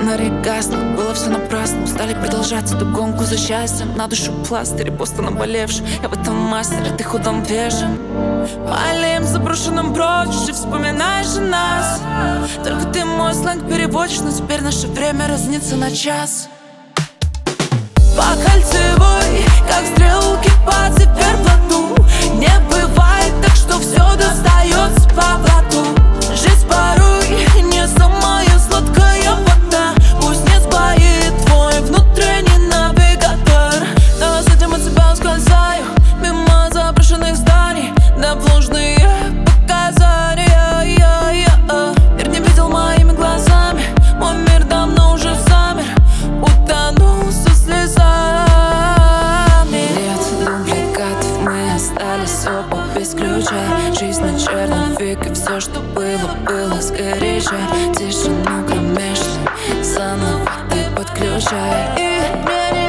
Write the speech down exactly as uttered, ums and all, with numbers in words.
Фонари гаснут, было все напрасно. Устали продолжать эту гонку за счастьем. На душу пластырь, просто наболевший. Я в этом мастер, а ты худом вежен. По аллеям заброшенным бродишь и вспоминаешь о нас. Только ты мой сленг переводишь, но теперь наше время разнится на час. По кольцевой, как стрелки по циферблату. Не бывает так, что все достается по блату. Жизнь порой не самая сладкая вода. Пусть не сбоит твой внутренний навигатор. Но с этим от себя ускользаю мимо заброшенных зданий, да в ложные показания. Мир не видел моими глазами, мой мир давно уже замер, утонул со слезами. Лет дубликатов, мы остались оба без ключа. Жизнь на черном веке, все, что было, было сгоряча. Тишину кромешную заново ты подключай. И мне не